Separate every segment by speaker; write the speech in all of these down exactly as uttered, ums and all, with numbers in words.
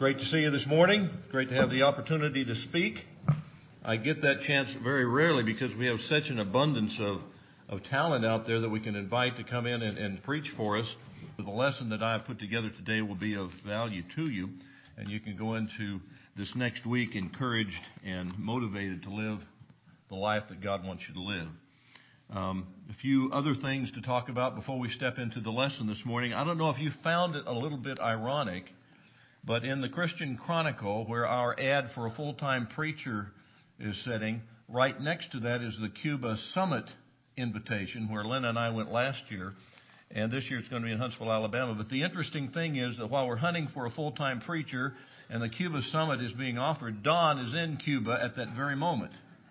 Speaker 1: Great to see you this morning. Great to have the opportunity to speak. I get that chance very rarely because we have such an abundance of, of talent out there that we can invite to come in and, and preach for us. The lesson that I have put together today will be of value to you, and you can go into this next week encouraged and motivated to live the life that God wants you to live. Um, a few other things to talk about before we step into the lesson this morning. I don't know if you found it a little bit ironic, but in the Christian Chronicle, where our ad for a full-time preacher is sitting, right next to that is the Cuba Summit invitation, where Lynn and I went last year, and this year it's going to be in Huntsville, Alabama. But the interesting thing is that while we're hunting for a full-time preacher and the Cuba Summit is being offered, Don is in Cuba at that very moment.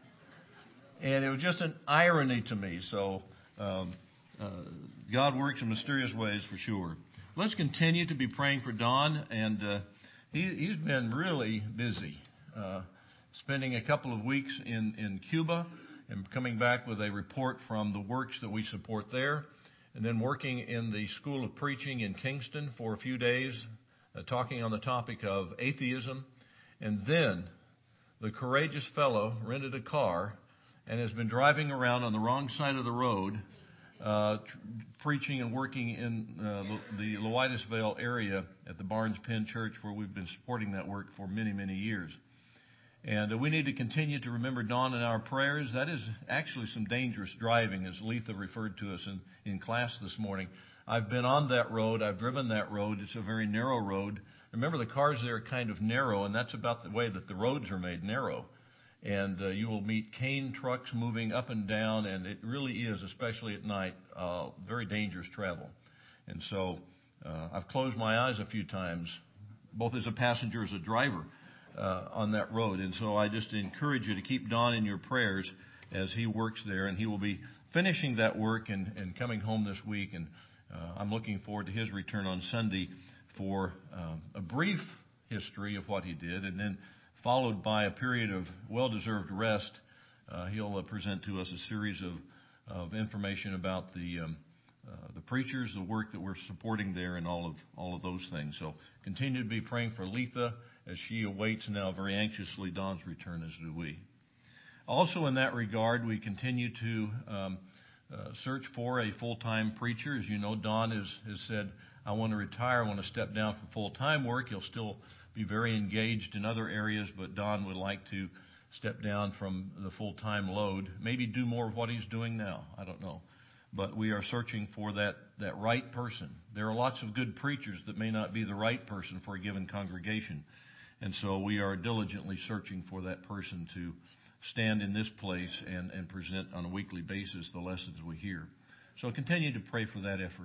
Speaker 1: And it was just an irony to me. So um, uh, God works in mysterious ways for sure. Let's continue to be praying for Don. And uh, he, he's been really busy, uh, spending a couple of weeks in, in Cuba and coming back with a report from the works that we support there. And then working in the School of Preaching in Kingston for a few days, uh, talking on the topic of atheism. And then the courageous fellow rented a car and has been driving around on the wrong side of the road, uh, tr- preaching and working in uh, the Loitisville area at the Barnes Penn Church, where we've been supporting that work for many, many years. And uh, we need to continue to remember Don in our prayers. That is actually some dangerous driving, as Letha referred to us in, in class this morning. I've been on that road. I've driven that road. It's a very narrow road. Remember, the cars there are kind of narrow, and that's about the way that the roads are made, narrow. And uh, you will meet cane trucks moving up and down, and it really is, especially at night, uh, very dangerous travel. And so uh, I've closed my eyes a few times, both as a passenger as a driver, uh, on that road. And so I just encourage you to keep Don in your prayers as he works there, and he will be finishing that work and, and coming home this week. And uh, I'm looking forward to his return on Sunday for um, a brief history of what he did, and then followed by a period of well-deserved rest. Uh, he'll uh, present to us a series of, of information about the um, uh, the preachers, the work that we're supporting there, and all of all of those things. So continue to be praying for Letha as she awaits now very anxiously Don's return, as do we. Also in that regard, we continue to um, uh, search for a full-time preacher. As you know, Don has, has said, I want to retire, I want to step down from full-time work. He'll still be very engaged in other areas, but Don would like to step down from the full-time load, maybe do more of what he's doing now. I don't know. But we are searching for that, that right person. There are lots of good preachers that may not be the right person for a given congregation. And so we are diligently searching for that person to stand in this place and, and present on a weekly basis the lessons we hear. So continue to pray for that effort.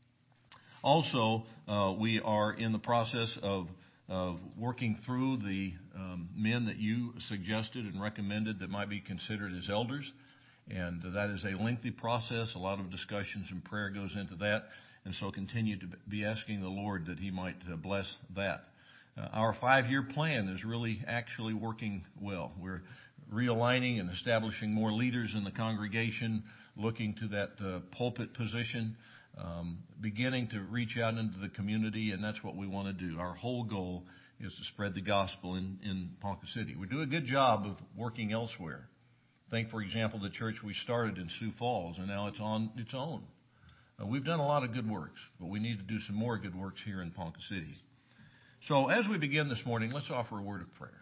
Speaker 1: Also, uh, we are in the process of of working through the um, men that you suggested and recommended that might be considered as elders. And that is a lengthy process. A lot of discussions and prayer goes into that. And so continue to be asking the Lord that He might uh, bless that. Uh, our five-year plan is really actually working well. We're realigning and establishing more leaders in the congregation, looking to that uh, pulpit position. Um, beginning to reach out into the community, and that's what we want to do. Our whole goal is to spread the gospel in, in Ponca City. We do a good job of working elsewhere. Think, for example, the church we started in Sioux Falls, and now it's on its own. Uh, we've done a lot of good works, but we need to do some more good works here in Ponca City. So as we begin this morning, let's offer a word of prayer.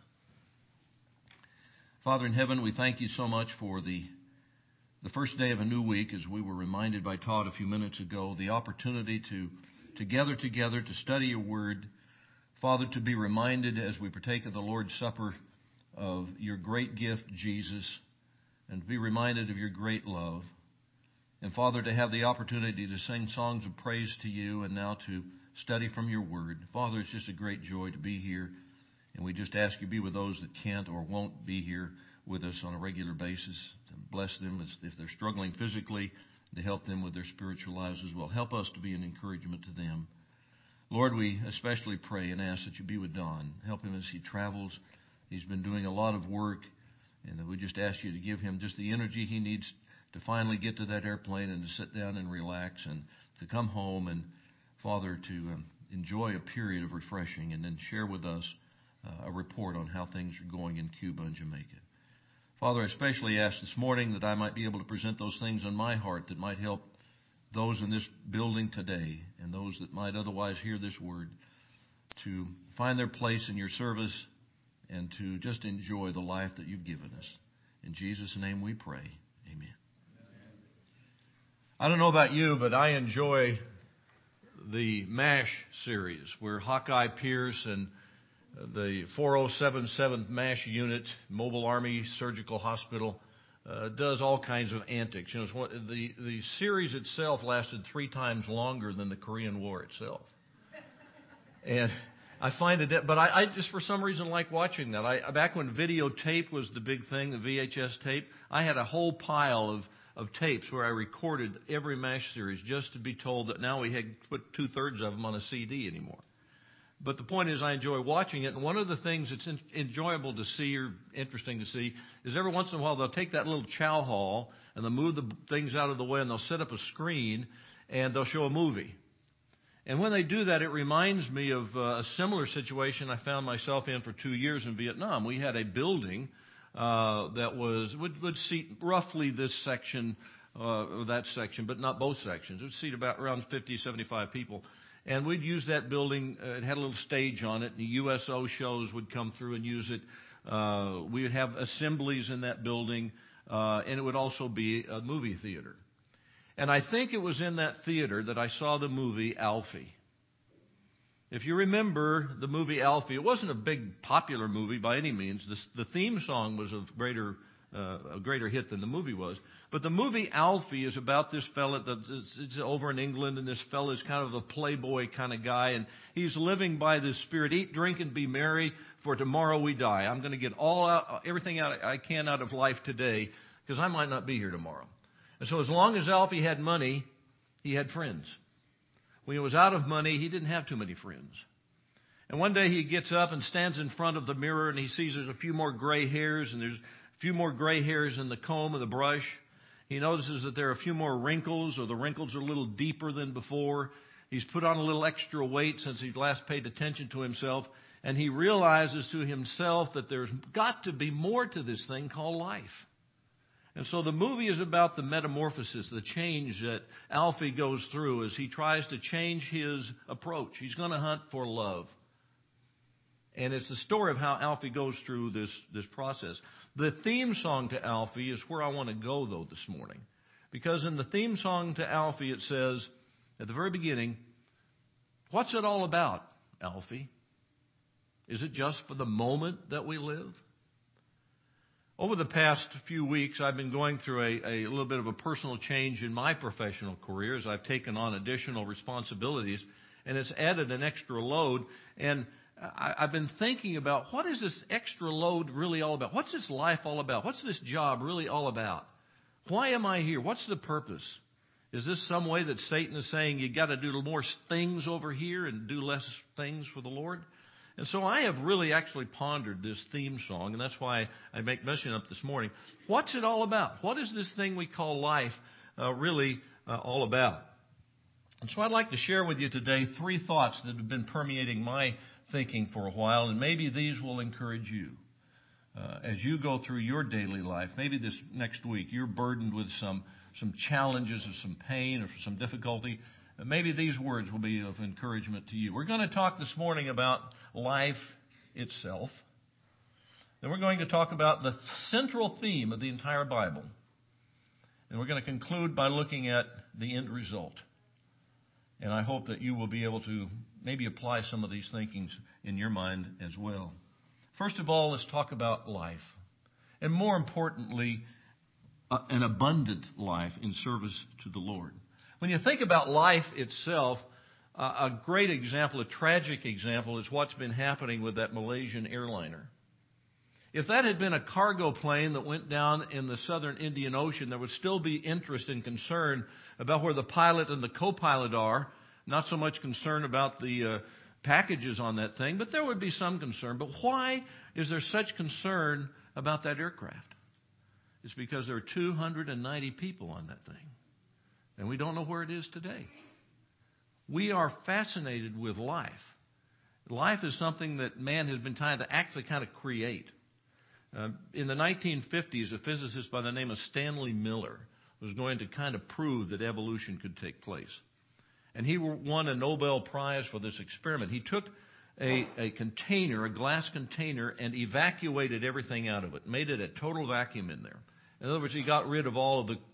Speaker 1: Father in heaven, we thank you so much for the The first day of a new week, as we were reminded by Todd a few minutes ago, the opportunity to, to gather together, to study your word. Father, to be reminded as we partake of the Lord's Supper of your great gift, Jesus, and to be reminded of your great love. And Father, to have the opportunity to sing songs of praise to you and now to study from your word. Father, it's just a great joy to be here. And we just ask you to be with those that can't or won't be here with us on a regular basis. To bless them if they're struggling physically, to help them with their spiritual lives as well. Help us to be an encouragement to them. Lord, we especially pray and ask that you be with Don. Help him as he travels. He's been doing a lot of work, and we just ask you to give him just the energy he needs to finally get to that airplane and to sit down and relax and to come home and, Father, to um, enjoy a period of refreshing and then share with us uh, a report on how things are going in Cuba and Jamaica. Father, I especially ask this morning that I might be able to present those things on my heart that might help those in this building today and those that might otherwise hear this word to find their place in your service and to just enjoy the life that you've given us. In Jesus' name we pray. Amen. I don't know about you, but I enjoy the MASH series where Hawkeye Pierce and the four oh seven seventh MASH Unit, Mobile Army Surgical Hospital, uh, does all kinds of antics. You know, it's one, the, the series itself lasted three times longer than the Korean War itself. And I find it, but I, I just for some reason like watching that. I, back when videotape was the big thing, the V H S tape, I had a whole pile of, of tapes where I recorded every MASH series just to be told that now we had put two-thirds of them on a C D anymore. But the point is I enjoy watching it, and one of the things that's in, enjoyable to see or interesting to see is every once in a while they'll take that little chow hall and they'll move the things out of the way and they'll set up a screen and they'll show a movie. And when they do that, it reminds me of uh, a similar situation I found myself in for two years in Vietnam. We had a building uh, that was would, would seat roughly this section uh, or that section, but not both sections. It would seat about around fifty, seventy-five people. And we'd use that building. Uh, it had a little stage on it. And the U S O shows would come through and use it. Uh, we would have assemblies in that building, uh, and it would also be a movie theater. And I think it was in that theater that I saw the movie Alfie. If you remember the movie Alfie, it wasn't a big popular movie by any means. The, the theme song was of greater uh, a greater hit than the movie was. But the movie Alfie is about this fella that's it's over in England, and this fella is kind of a playboy kind of guy, and he's living by this spirit: eat, drink, and be merry, for tomorrow we die. I'm going to get all out, everything out I can out of life today, because I might not be here tomorrow. And so as long as Alfie had money, he had friends. When he was out of money, he didn't have too many friends. And one day he gets up and stands in front of the mirror, and he sees there's a few more gray hairs, and there's a few more gray hairs in the comb of the brush. He notices that there are a few more wrinkles, or the wrinkles are a little deeper than before. He's put on a little extra weight since he last paid attention to himself, and he realizes to himself that there's got to be more to this thing called life. And so the movie is about the metamorphosis, the change that Alfie goes through as he tries to change his approach. He's going to hunt for love. And it's the story of how Alfie goes through this, this process. The theme song to Alfie is where I want to go, though, this morning. Because in the theme song to Alfie, it says, at the very beginning, what's it all about, Alfie? Is it just for the moment that we live? Over the past few weeks, I've been going through a, a little bit of a personal change in my professional career as I've taken on additional responsibilities, and it's added an extra load. And I, I've been thinking about, what is this extra load really all about? What's this life all about? What's this job really all about? Why am I here? What's the purpose? Is this some way that Satan is saying you got to do more things over here and do less things for the Lord? And so I have really actually pondered this theme song, and that's why I make mention of it this morning. What's it all about? What is this thing we call life uh, really uh, all about? And so I'd like to share with you today three thoughts that have been permeating my thinking for a while, and maybe these will encourage you. Uh, as you go through your daily life, maybe this next week you're burdened with some, some challenges or some pain or some difficulty. Maybe these words will be of encouragement to you. We're going to talk this morning about life itself. Then we're going to talk about the central theme of the entire Bible. And we're going to conclude by looking at the end result. And I hope that you will be able to maybe apply some of these thinkings in your mind as well. First of all, let's talk about life. And more importantly, an abundant life in service to the Lord. When you think about life itself, uh, a great example, a tragic example, is what's been happening with that Malaysian airliner. If that had been a cargo plane that went down in the southern Indian Ocean, there would still be interest and concern about where the pilot and the co-pilot are. Not so much concern about the uh, packages on that thing, but there would be some concern. But why is there such concern about that aircraft? It's because there are two hundred ninety people on that thing. And we don't know where it is today. we are fascinated with life. Life is something that man has been trying to actually kind of create. Uh, in the nineteen fifties, a physicist by the name of Stanley Miller was going to kind of prove that evolution could take place. And he won a Nobel Prize for this experiment. He took a, a container, a glass container, and evacuated everything out of it, made it a total vacuum in there. In other words, he got rid of all of the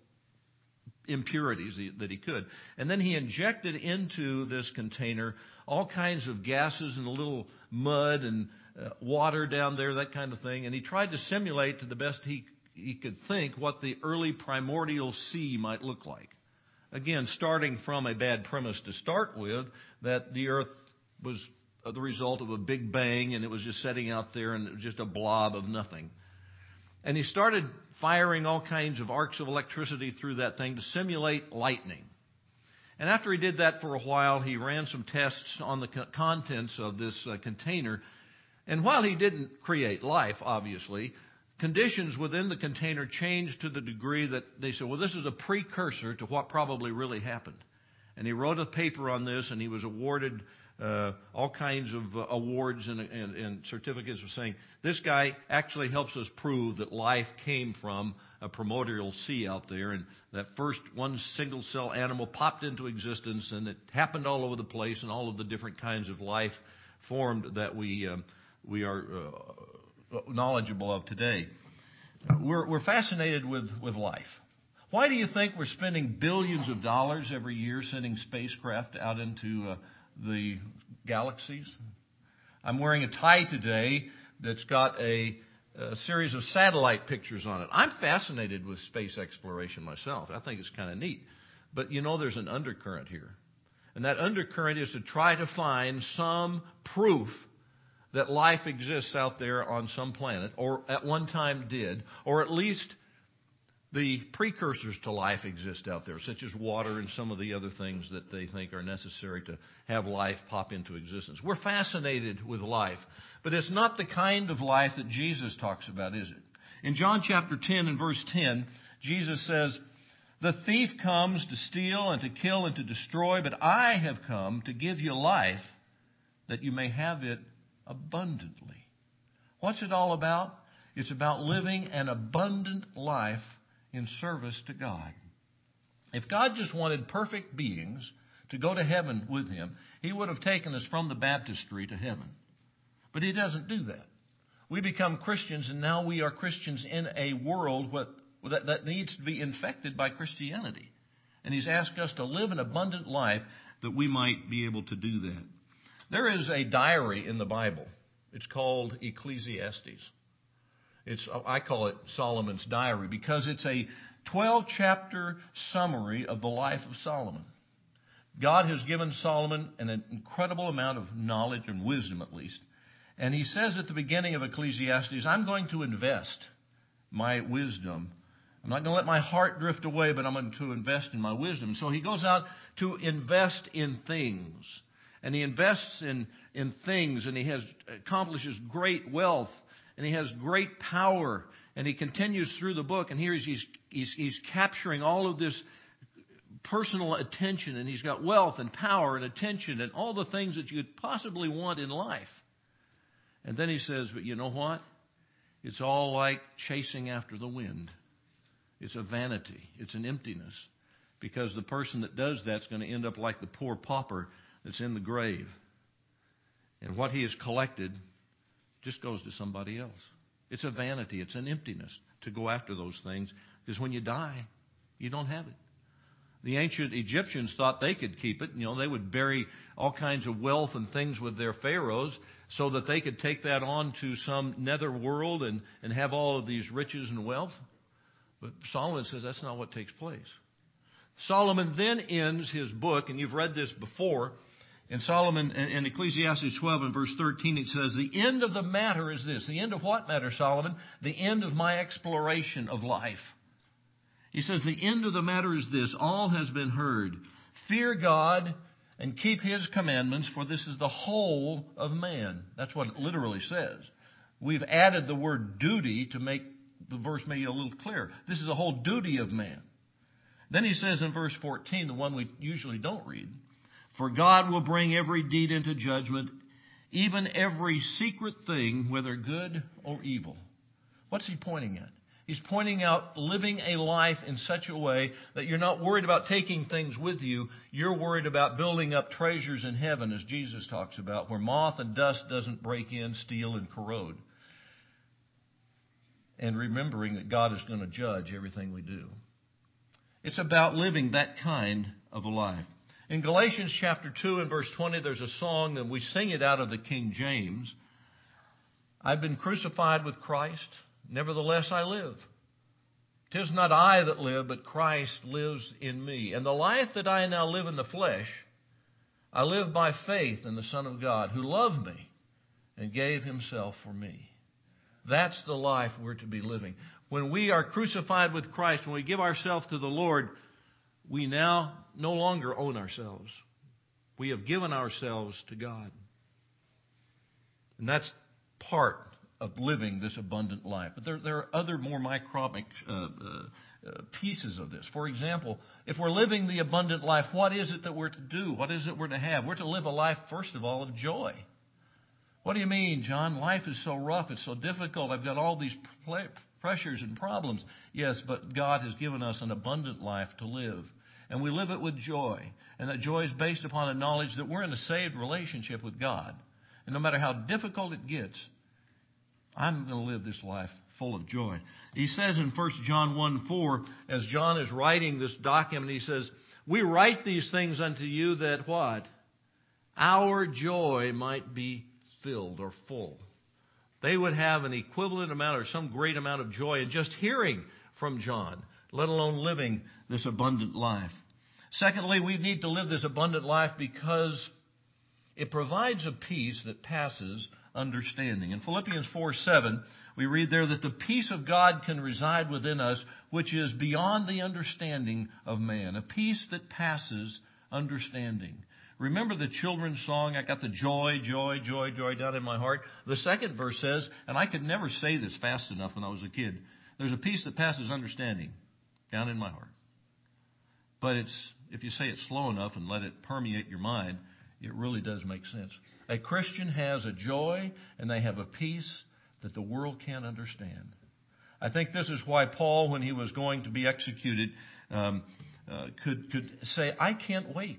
Speaker 1: impurities that he could. And then he injected into this container all kinds of gases and a little mud and uh, water down there, that kind of thing. And he tried to simulate to the best he, he could think what the early primordial sea might look like. Again, starting from a bad premise to start with, that the earth was the result of a big bang and it was just sitting out there and it was just a blob of nothing. And he started firing all kinds of arcs of electricity through that thing to simulate lightning. And after he did that for a while, he ran some tests on the co- contents of this uh, container. And while he didn't create life, obviously, conditions within the container changed to the degree that they said, well, this is a precursor to what probably really happened. And he wrote a paper on this, and he was awarded uh, all kinds of uh, awards and, and, and certificates for saying, this guy actually helps us prove that life came from a primordial sea out there, and that first one single-cell animal popped into existence, and it happened all over the place, and all of the different kinds of life formed that we, um, we are uh, knowledgeable of today. We're, we're fascinated with, with life. Why do you think we're spending billions of dollars every year sending spacecraft out into uh, the galaxies? I'm wearing a tie today that's got a, a series of satellite pictures on it. I'm fascinated with space exploration myself. I think it's kind of neat. But you know there's an undercurrent here. And that undercurrent is to try to find some proof that life exists out there on some planet, or at one time did, or at least the precursors to life exist out there, such as water and some of the other things that they think are necessary to have life pop into existence. We're fascinated with life, but it's not the kind of life that Jesus talks about, is it? In John chapter ten and verse ten, Jesus says, "The thief comes to steal and to kill and to destroy, but I have come to give you life that you may have it abundantly." What's it all about? It's about living an abundant life in service to God. If God just wanted perfect beings to go to heaven with Him, He would have taken us from the baptistry to heaven. But He doesn't do that. We become Christians, and now we are Christians in a world that, that needs to be infected by Christianity. And He's asked us to live an abundant life that we might be able to do that. There is a diary in the Bible. It's called Ecclesiastes. It's, I call it Solomon's diary because it's a twelve-chapter summary of the life of Solomon. God has given Solomon an incredible amount of knowledge and wisdom, at least. And he says at the beginning of Ecclesiastes, I'm going to invest my wisdom. I'm not going to let my heart drift away, but I'm going to invest in my wisdom. So he goes out to invest in things. And he invests in, in things, and he has accomplishes great wealth. And he has great power, and he continues through the book, and here he's, he's, he's capturing all of this personal attention, and he's got wealth and power and attention and all the things that you could possibly want in life. And then he says, but you know what? It's all like chasing after the wind. It's a vanity. It's an emptiness. Because the person that does that's going to end up like the poor pauper that's in the grave. And what he has collected just goes to somebody else. It's a vanity. It's an emptiness to go after those things. Because when you die, you don't have it. The ancient Egyptians thought they could keep it. You know, they would bury all kinds of wealth and things with their pharaohs so that they could take that on to some nether world and, and have all of these riches and wealth. But Solomon says that's not what takes place. Solomon then ends his book, and you've read this before. In Solomon, in Ecclesiastes twelve and verse thirteen, it says, the end of the matter is this. The end of what matter, Solomon? The end of my exploration of life. He says, the end of the matter is this. All has been heard. Fear God and keep His commandments, for this is the whole of man. That's what it literally says. We've added the word duty to make the verse maybe a little clearer. This is the whole duty of man. Then he says in verse fourteen, the one we usually don't read, For God will bring every deed into judgment, even every secret thing, whether good or evil. What's he pointing at? He's pointing out living a life in such a way that you're not worried about taking things with you. You're worried about building up treasures in heaven, as Jesus talks about, where moth and dust doesn't break in, steal, and corrode. And remembering that God is going to judge everything we do. It's about living that kind of a life. In Galatians chapter two and verse twenty, there's a song, and we sing it out of the King James. I've been crucified with Christ. Nevertheless I live. 'Tis not I that live, but Christ lives in me. And the life that I now live in the flesh, I live by faith in the Son of God, who loved me and gave himself for me. That's the life we're to be living. When we are crucified with Christ, when we give ourselves to the Lord, we now no longer own ourselves. We have given ourselves to God. And that's part of living this abundant life. But there, there are other more microbic uh, uh, uh, pieces of this. For example, if we're living the abundant life, what is it that we're to do? What is it we're to have? We're to live a life, first of all, of joy. What do you mean, John? Life is so rough. It's so difficult. I've got all these pressures and problems. Yes, but God has given us an abundant life to live. And we live it with joy. And that joy is based upon a knowledge that we're in a saved relationship with God. And no matter how difficult it gets, I'm going to live this life full of joy. He says in First John one four, as John is writing this document, he says, we write these things unto you that what? Our joy might be filled or full. They would have an equivalent amount or some great amount of joy in just hearing from John, let alone living this abundant life. Secondly, we need to live this abundant life because it provides a peace that passes understanding. In Philippians four seven, we read there that the peace of God can reside within us, which is beyond the understanding of man. A peace that passes understanding. Remember the children's song, I got the joy, joy, joy, joy down in my heart. The second verse says, and I could never say this fast enough when I was a kid, there's a peace that passes understanding down in my heart. But it's if you say it slow enough and let it permeate your mind, it really does make sense. A Christian has a joy and they have a peace that the world can't understand. I think this is why Paul, when he was going to be executed, um, uh, could could say, I can't wait.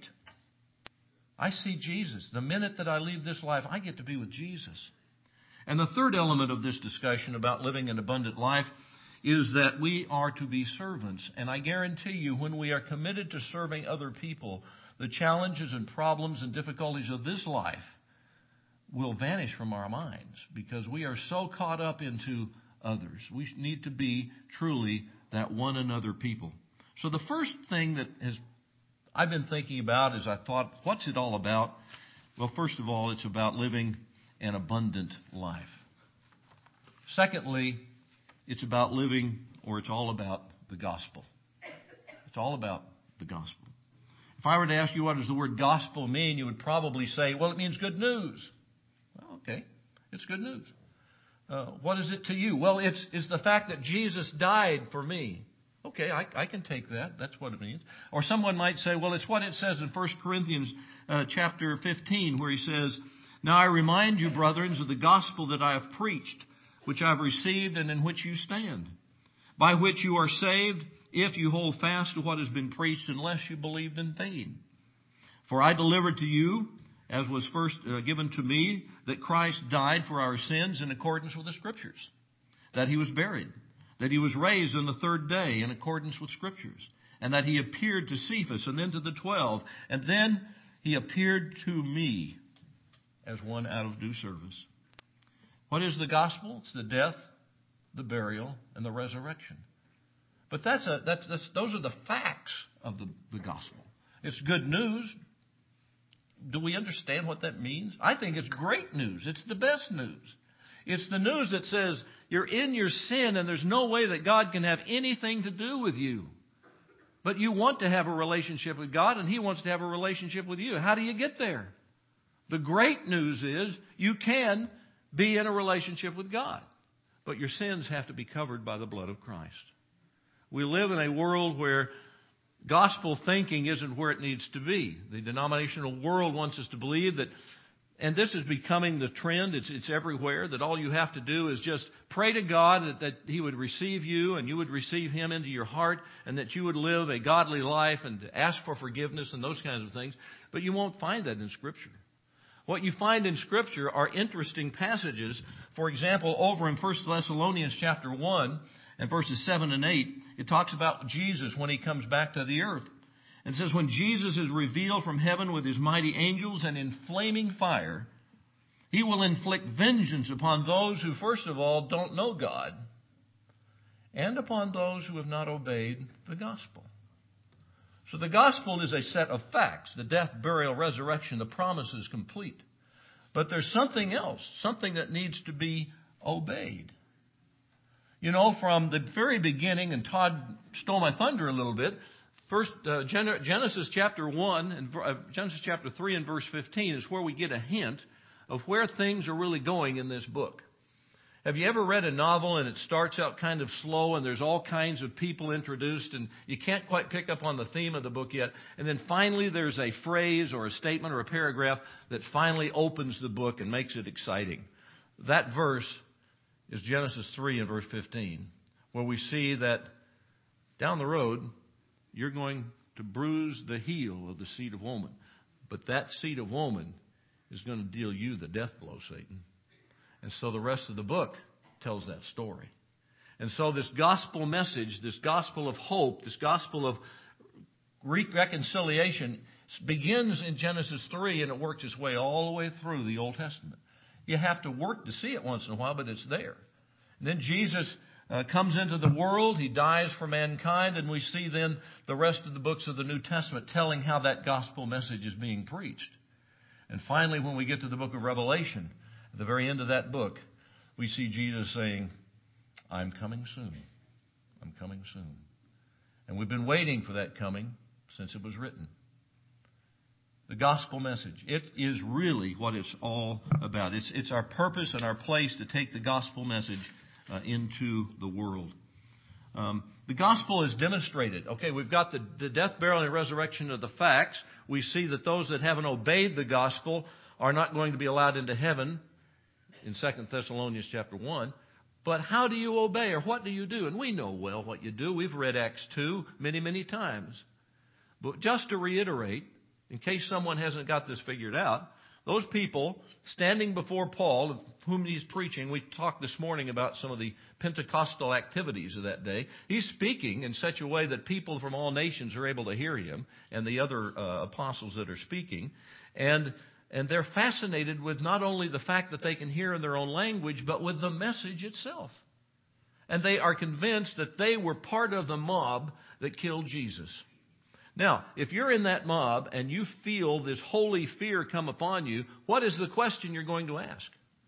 Speaker 1: I see Jesus. The minute that I leave this life, I get to be with Jesus. And the third element of this discussion about living an abundant life is that we are to be servants. And I guarantee you, when we are committed to serving other people, the challenges and problems and difficulties of this life will vanish from our minds because we are so caught up into others. We need to be truly that one another people. So the first thing that has I've been thinking about as I thought, what's it all about? Well, first of all, it's about living an abundant life. Secondly, it's about living, or it's all about the gospel. It's all about the gospel. If I were to ask you what does the word gospel mean, you would probably say, well, it means good news. Well, okay, it's good news. Uh, what is it to you? Well, it's, it's the fact that Jesus died for me. Okay, I, I can take that. That's what it means. Or someone might say, well, it's what it says in First Corinthians uh, chapter fifteen, where he says, now I remind you, brethren, of the gospel that I have preached, which I have received and in which you stand, by which you are saved, if you hold fast to what has been preached, unless you believed in vain. For I delivered to you, as was first uh, given to me, that Christ died for our sins in accordance with the Scriptures, that he was buried, that he was raised on the third day in accordance with Scriptures, and that he appeared to Cephas and then to the twelve, and then he appeared to me as one out of due service. What is the gospel? It's the death, the burial, and the resurrection. But that's a, that's, that's those are the facts of the, the gospel. It's good news. Do we understand what that means? I think it's great news. It's the best news. It's the news that says you're in your sin and there's no way that God can have anything to do with you. But you want to have a relationship with God and he wants to have a relationship with you. How do you get there? The great news is you can be in a relationship with God. But your sins have to be covered by the blood of Christ. We live in a world where gospel thinking isn't where it needs to be. The denominational world wants us to believe that, and this is becoming the trend, it's, it's everywhere, that all you have to do is just pray to God that, that He would receive you and you would receive Him into your heart and that you would live a godly life and ask for forgiveness and those kinds of things. But you won't find that in Scripture. What you find in Scripture are interesting passages. For example, over in First Thessalonians chapter one and verses seven and eight, it talks about Jesus when He comes back to the earth. And says, when Jesus is revealed from heaven with His mighty angels and in flaming fire, He will inflict vengeance upon those who, first of all, don't know God, and upon those who have not obeyed the gospel. So the gospel is a set of facts. The death, burial, resurrection, the promise is complete. But there's something else, something that needs to be obeyed. You know, from the very beginning, and Todd stole my thunder a little bit, First, uh, Genesis chapter one and uh, Genesis chapter three and verse fifteen is where we get a hint of where things are really going in this book. Have you ever read a novel and it starts out kind of slow and there's all kinds of people introduced and you can't quite pick up on the theme of the book yet, and then finally there's a phrase or a statement or a paragraph that finally opens the book and makes it exciting? That verse is Genesis three and verse fifteen, where we see that down the road, you're going to bruise the heel of the seed of woman. But that seed of woman is going to deal you the death blow, Satan. And so the rest of the book tells that story. And so this gospel message, this gospel of hope, this gospel of reconciliation begins in Genesis three and it works its way all the way through the Old Testament. You have to work to see it once in a while, but it's there. And then Jesus Uh, comes into the world. He dies for mankind. And we see then the rest of the books of the New Testament telling how that gospel message is being preached. And finally, when we get to the book of Revelation, at the very end of that book, we see Jesus saying, I'm coming soon. I'm coming soon. And we've been waiting for that coming since it was written. The gospel message. It is really what it's all about. It's, it's our purpose and our place to take the gospel message Uh, into the world. Um, the gospel is demonstrated. Okay, we've got the, the death, burial, and resurrection of the facts. We see that those that haven't obeyed the gospel are not going to be allowed into heaven in Second Thessalonians chapter one. But how do you obey, or what do you do? And we know well what you do. We've read Acts two many, many times. But just to reiterate, in case someone hasn't got this figured out, those people standing before Paul, of whom he's preaching, we talked this morning about some of the Pentecostal activities of that day. He's speaking in such a way that people from all nations are able to hear him and the other uh, apostles that are speaking. And, and they're fascinated with not only the fact that they can hear in their own language, but with the message itself. And they are convinced that they were part of the mob that killed Jesus. Now, if you're in that mob and you feel this holy fear come upon you, what is the question you're going to ask?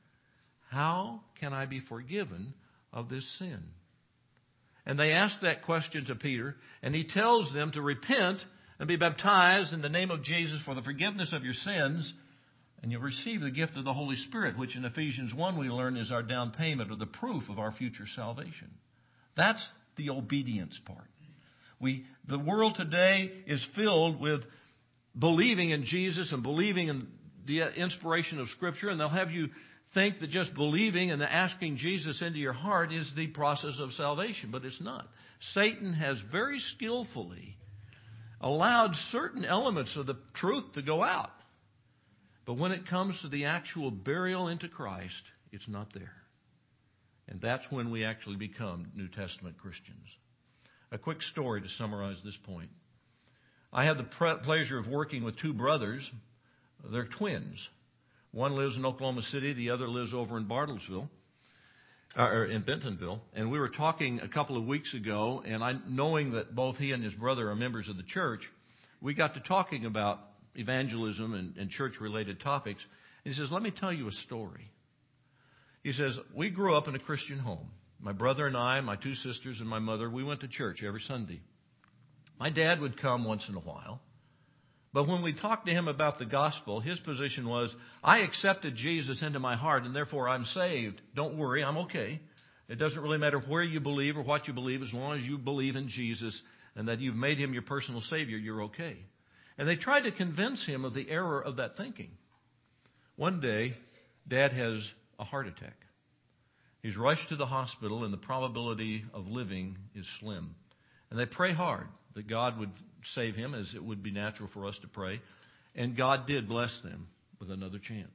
Speaker 1: How can I be forgiven of this sin? And they ask that question to Peter, and he tells them to repent and be baptized in the name of Jesus for the forgiveness of your sins, and you'll receive the gift of the Holy Spirit, which in Ephesians one we learn is our down payment or the proof of our future salvation. That's the obedience part. We, the world today is filled with believing in Jesus and believing in the inspiration of Scripture, and they'll have you think that just believing and asking Jesus into your heart is the process of salvation, but it's not. Satan has very skillfully allowed certain elements of the truth to go out. But when it comes to the actual burial into Christ, it's not there. And that's when we actually become New Testament Christians. A quick story to summarize this point. I had the pre- pleasure of working with two brothers. They're twins. One lives in Oklahoma City. The other lives over in Bartlesville, or in Bentonville. And we were talking a couple of weeks ago, and I, knowing that both he and his brother are members of the church, we got to talking about evangelism and, and church-related topics. And he says, let me tell you a story. He says, we grew up in a Christian home. My brother and I, my two sisters and my mother, we went to church every Sunday. My dad would come once in a while. But when we talked to him about the gospel, his position was, I accepted Jesus into my heart and therefore I'm saved. Don't worry, I'm okay. It doesn't really matter where you believe or what you believe as long as you believe in Jesus and that you've made him your personal Savior, you're okay. And they tried to convince him of the error of that thinking. One day, Dad has a heart attack. He's rushed to the hospital, and the probability of living is slim. And they pray hard that God would save him, as it would be natural for us to pray. And God did bless them with another chance.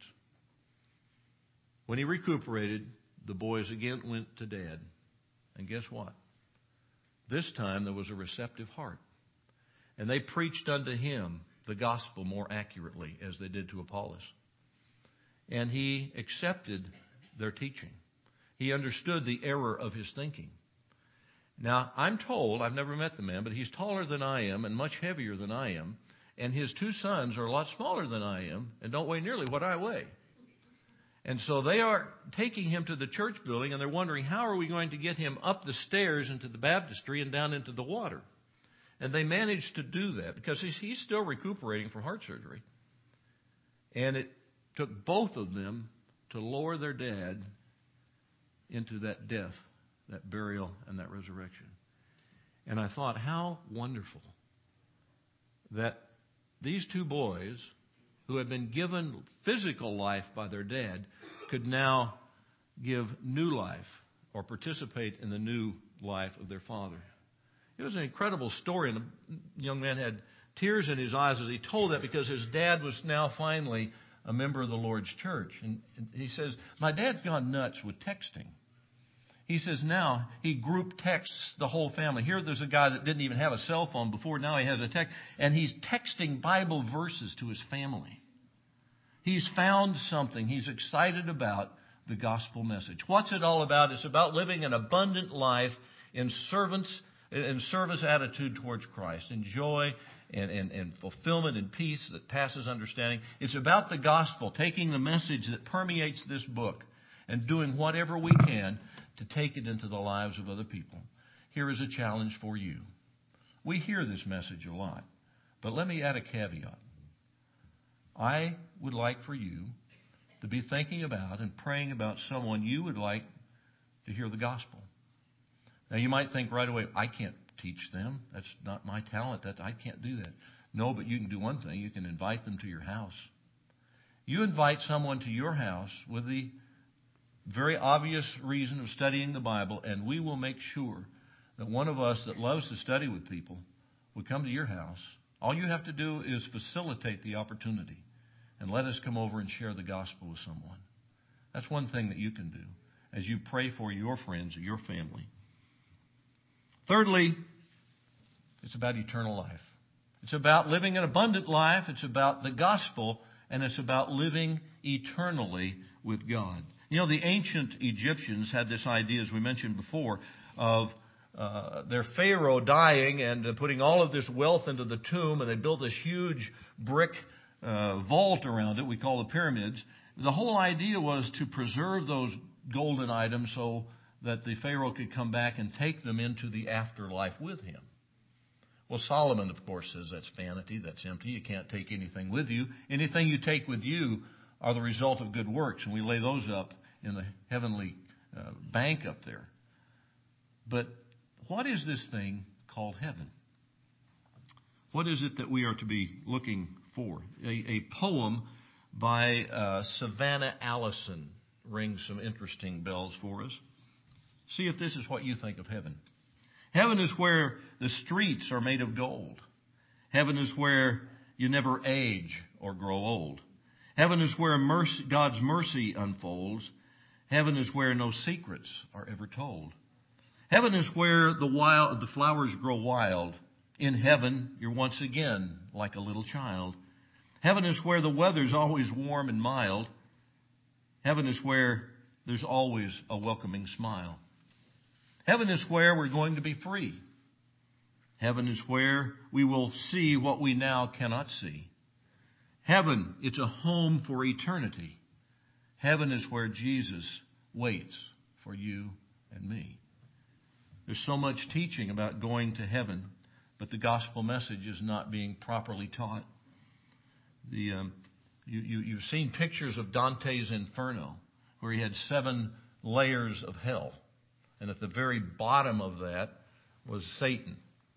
Speaker 1: When he recuperated, the boys again went to Dad. And guess what? This time there was a receptive heart. And they preached unto him the gospel more accurately, as they did to Apollos. And he accepted their teaching. He understood the error of his thinking. Now, I'm told, I've never met the man, but he's taller than I am and much heavier than I am. And his two sons are a lot smaller than I am and don't weigh nearly what I weigh. And so they are taking him to the church building, and they're wondering, how are we going to get him up the stairs into the baptistry and down into the water? And they managed to do that because he's, he's still recuperating from heart surgery. And it took both of them to lower their dad into that death, that burial, and that resurrection. And I thought, how wonderful that these two boys, who had been given physical life by their dad, could now give new life or participate in the new life of their father. It was an incredible story, and the young man had tears in his eyes as he told that, because his dad was now finally a member of the Lord's church. And he says, my dad's gone nuts with texting. He says now he group texts the whole family. Here there's a guy that didn't even have a cell phone before. Now he has a text. And he's texting Bible verses to his family. He's found something. He's excited about the gospel message. What's it all about? It's about living an abundant life in servants, in service attitude towards Christ, in joy and, and, and fulfillment and peace that passes understanding. It's about the gospel, taking the message that permeates this book and doing whatever we can to take it into the lives of other people. Here is a challenge for you. We hear this message a lot, but let me add a caveat. I would like for you to be thinking about and praying about someone you would like to hear the gospel. Now, you might think right away, I can't teach them. That's not my talent. That I can't do that. No, but you can do one thing. You can invite them to your house. You invite someone to your house with the very obvious reason of studying the Bible, and we will make sure that one of us that loves to study with people will come to your house. All you have to do is facilitate the opportunity and let us come over and share the gospel with someone. That's one thing that you can do as you pray for your friends or your family. Thirdly, it's about eternal life. It's about living an abundant life. It's about the gospel, and it's about living eternally with God. You know, the ancient Egyptians had this idea, as we mentioned before, of uh, their pharaoh dying and uh, putting all of this wealth into the tomb, and they built this huge brick uh, vault around it we call the pyramids. The whole idea was to preserve those golden items so that the pharaoh could come back and take them into the afterlife with him. Well, Solomon, of course, says that's vanity, that's empty. You can't take anything with you. Anything you take with you are the result of good works, and we lay those up in the heavenly uh, bank up there. But what is this thing called heaven? What is it that we are to be looking for? A, a poem by uh, Savannah Allison rings some interesting bells for us. See if this is what you think of heaven. Heaven is where the streets are made of gold. Heaven is where you never age or grow old. Heaven is where mercy, God's mercy unfolds. Heaven is where no secrets are ever told. Heaven is where the wild, the flowers grow wild. In heaven, you're once again like a little child. Heaven is where the weather's always warm and mild. Heaven is where there's always a welcoming smile. Heaven is where we're going to be free. Heaven is where we will see what we now cannot see. Heaven, it's a home for eternity. Heaven is where Jesus waits for you and me. There's so much teaching about going to heaven, but the gospel message is not being properly taught. The um, you, you, you've seen pictures of Dante's Inferno, where he had seven layers of hell. And at the very bottom of that was Satan.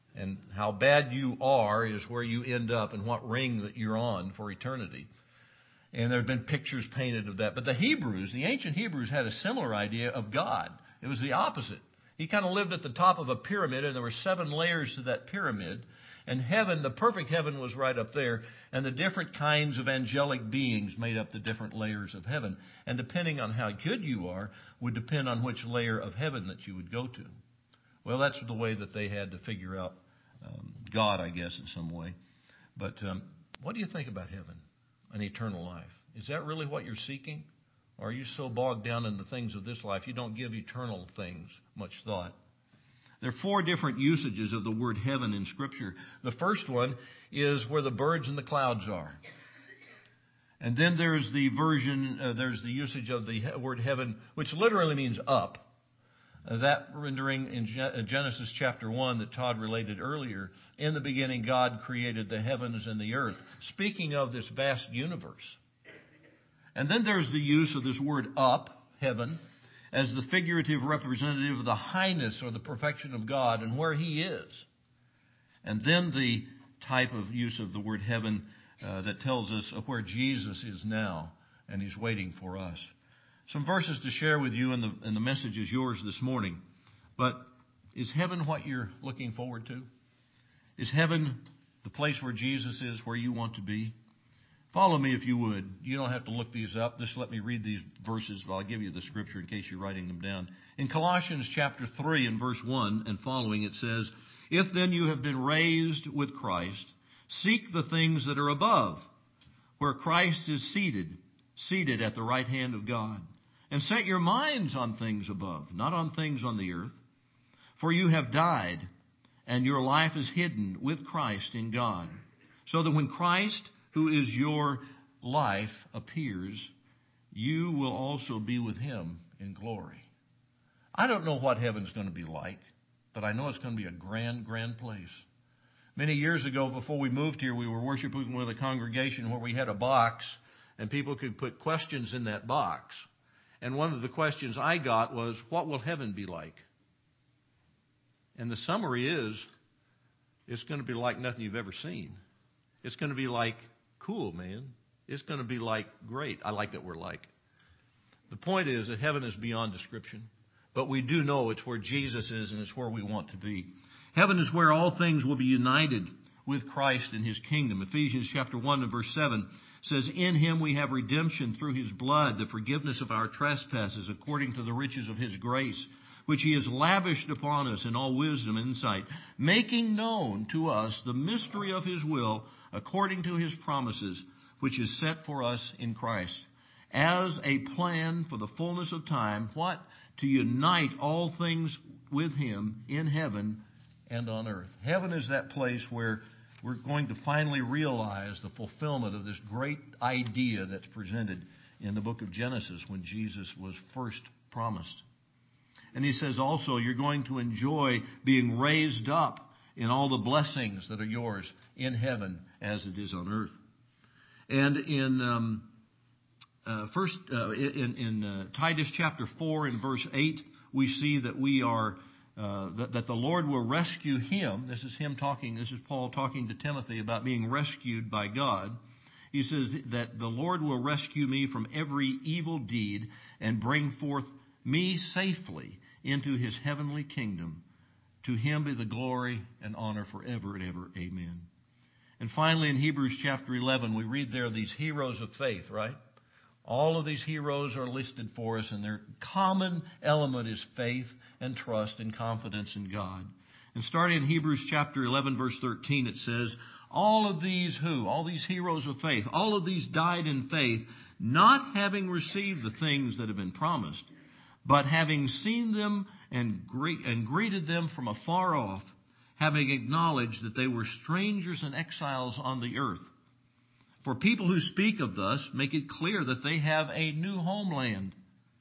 Speaker 1: And how bad you are is where you end up and what ring that you're on for eternity. And there have been pictures painted of that. But the Hebrews, the ancient Hebrews, had a similar idea of God. It was the opposite. He kind of lived at the top of a pyramid, and there were seven layers to that pyramid. And heaven, the perfect heaven, was right up there. And the different kinds of angelic beings made up the different layers of heaven. And depending on how good you are, would depend on which layer of heaven that you would go to. Well, that's the way that they had to figure out um, God, I guess, in some way. But um, what do you think about heaven and eternal life? Is that really what you're seeking? Or are you so bogged down in the things of this life you don't give eternal things much thought? There are four different usages of the word heaven in Scripture. The first one is where the birds and the clouds are. And then there's the version, uh, there's the usage of the word heaven, which literally means up. Uh, that rendering in Genesis chapter one that Todd related earlier, in the beginning God created the heavens and the earth, speaking of this vast universe. And then there's the use of this word up, heaven, as the figurative representative of the highness or the perfection of God and where He is. And then the type of use of the word heaven uh, that tells us of where Jesus is now, and He's waiting for us. Some verses to share with you, and the, and the message is yours this morning. But is heaven what you're looking forward to? Is heaven the place where Jesus is, where you want to be? Follow me if you would. You don't have to look these up. Just let me read these verses while I give you the scripture in case you're writing them down. In Colossians chapter three and verse one and following, it says, "If then you have been raised with Christ, seek the things that are above, where Christ is seated, seated at the right hand of God. And set your minds on things above, not on things on the earth. For you have died, and your life is hidden with Christ in God. So that when Christ, who is your life, appears, you will also be with Him in glory." I don't know what heaven's going to be like, but I know it's going to be a grand, grand place. Many years ago, before we moved here, we were worshiping with a congregation where we had a box, and people could put questions in that box. And one of the questions I got was, what will heaven be like? And the summary is, it's going to be like nothing you've ever seen. It's going to be like, cool, man. It's going to be like, great. I like that word like. The point is that heaven is beyond description. But we do know it's where Jesus is, and it's where we want to be. Heaven is where all things will be united with Christ in His kingdom. Ephesians chapter one and verse seven says, "In Him we have redemption through His blood, the forgiveness of our trespasses, according to the riches of His grace, which He has lavished upon us in all wisdom and insight, making known to us the mystery of His will, according to His promises, which is set for us in Christ, as a plan for the fullness of time," what? "To unite all things with Him in heaven and on earth." Heaven is that place where we're going to finally realize the fulfillment of this great idea that's presented in the book of Genesis when Jesus was first promised. And he says also, you're going to enjoy being raised up in all the blessings that are yours in heaven as it is on earth. And in um, uh, first uh, in, in uh, Titus chapter four and verse eight, we see that we are Uh, that, that the Lord will rescue him. This is him talking, this is Paul talking to Timothy about being rescued by God. He says that the Lord will rescue me from every evil deed and bring forth me safely into His heavenly kingdom. To Him be the glory and honor forever and ever. Amen. And finally in Hebrews chapter eleven, we read there these heroes of faith, right? All of these heroes are listed for us, and their common element is faith and trust and confidence in God. And starting in Hebrews chapter eleven, verse thirteen, it says, all of these who? All these heroes of faith, all of these died in faith, not having received the things that have been promised, but having seen them and, gre- and greeted them from afar off, having acknowledged that they were strangers and exiles on the earth. For people who speak of thus make it clear that they have a new homeland.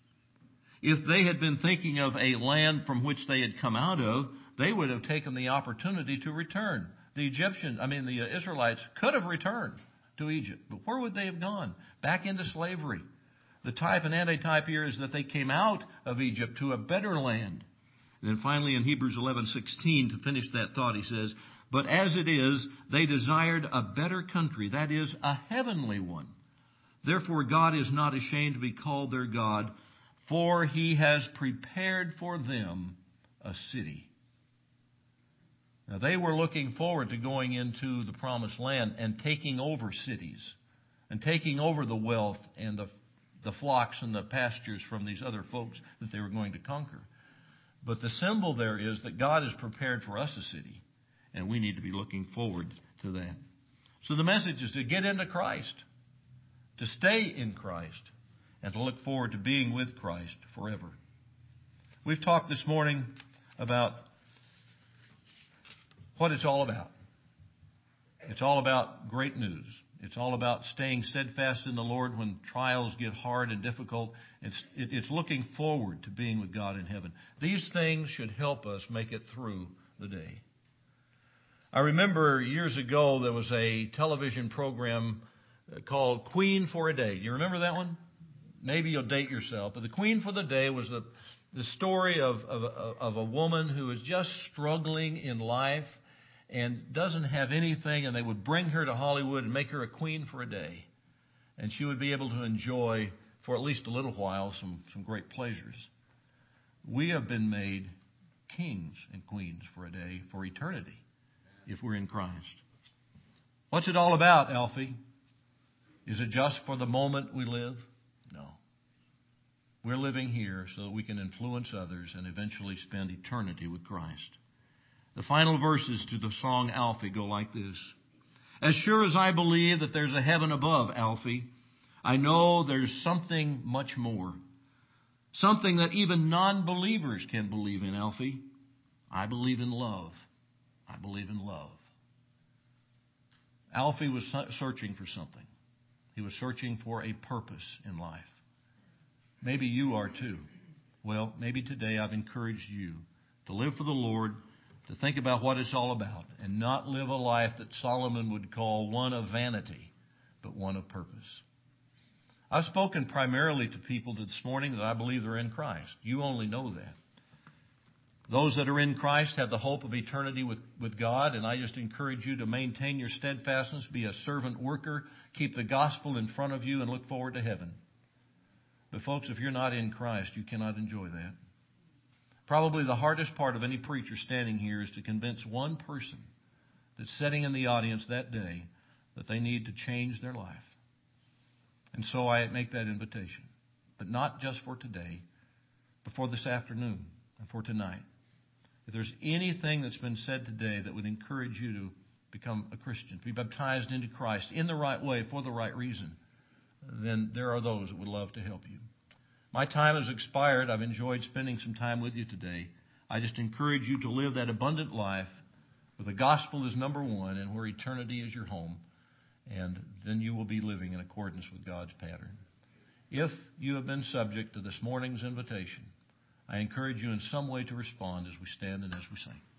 Speaker 1: If they had been thinking of a land from which they had come out of, they would have taken the opportunity to return. The Egyptians, I mean the Israelites, could have returned to Egypt. But where would they have gone? Back into slavery. The type and antitype here is that they came out of Egypt to a better land. And then finally in Hebrews eleven sixteen, to finish that thought, he says, "But as it is, they desired a better country, that is, a heavenly one. Therefore God is not ashamed to be called their God, for He has prepared for them a city." Now they were looking forward to going into the promised land and taking over cities and taking over the wealth and the, the flocks and the pastures from these other folks that they were going to conquer. But the symbol there is that God has prepared for us a city, and we need to be looking forward to that. So the message is to get into Christ, to stay in Christ, and to look forward to being with Christ forever. We've talked this morning about what it's all about. It's all about great news. It's all about staying steadfast in the Lord when trials get hard and difficult. It's, it, it's looking forward to being with God in heaven. These things should help us make it through the day. I remember years ago there was a television program called Queen for a Day. You remember that one? Maybe you'll date yourself. But the Queen for the Day was the, the story of, of, of a woman who is just struggling in life and doesn't have anything, and they would bring her to Hollywood and make her a queen for a day. And she would be able to enjoy, for at least a little while, some, some great pleasures. We have been made kings and queens for a day, for eternity, if we're in Christ. What's it all about, Alfie? Is it just for the moment we live? No. We're living here so that we can influence others and eventually spend eternity with Christ. The final verses to the song Alfie go like this. As sure as I believe that there's a heaven above, Alfie, I know there's something much more. Something that even non-believers can believe in, Alfie. I believe in love. I believe in love. Alfie was searching for something. He was searching for a purpose in life. Maybe you are too. Well, maybe today I've encouraged you to live for the Lord, to think about what it's all about, and not live a life that Solomon would call one of vanity, but one of purpose. I've spoken primarily to people this morning that I believe are in Christ. You only know that. Those that are in Christ have the hope of eternity with, with God, and I just encourage you to maintain your steadfastness, be a servant worker, keep the gospel in front of you, and look forward to heaven. But folks, if you're not in Christ, you cannot enjoy that. Probably the hardest part of any preacher standing here is to convince one person that's sitting in the audience that day that they need to change their life. And so I make that invitation. But not just for today, but for this afternoon and for tonight. If there's anything that's been said today that would encourage you to become a Christian, to be baptized into Christ in the right way, for the right reason, then there are those that would love to help you. My time has expired. I've enjoyed spending some time with you today. I just encourage you to live that abundant life where the gospel is number one and where eternity is your home. And then you will be living in accordance with God's pattern. If you have been subject to this morning's invitation, I encourage you in some way to respond as we stand and as we sing.